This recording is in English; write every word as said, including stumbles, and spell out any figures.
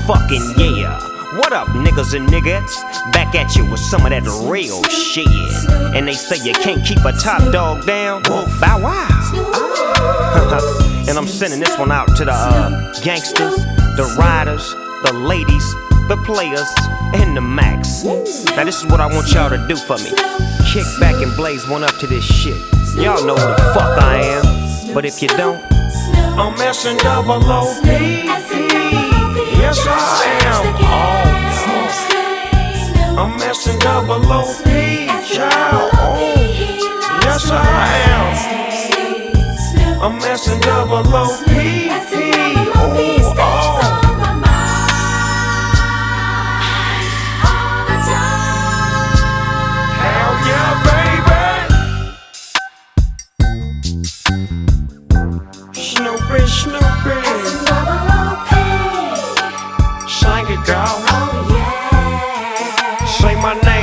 fucking yeah. What up, niggas and niggettes? Back at you with some of that real shit. And they say you can't keep a top dog down. Bow wow. And I'm sending this one out to the uh, gangsters, the riders, the ladies, the players, and the max. Now this is what I want y'all to do for me. Kick back and blaze one up to this shit. Y'all know who the fuck I am. But if you don't, I'm S N double O P. Yes I am. Oh, no. I'm S N double O P, child. Oh, yes I am. I'm S N double O P. Oh, oh. Snoopy, Snoopy, sing it, girl. Oh, yeah. Say my name.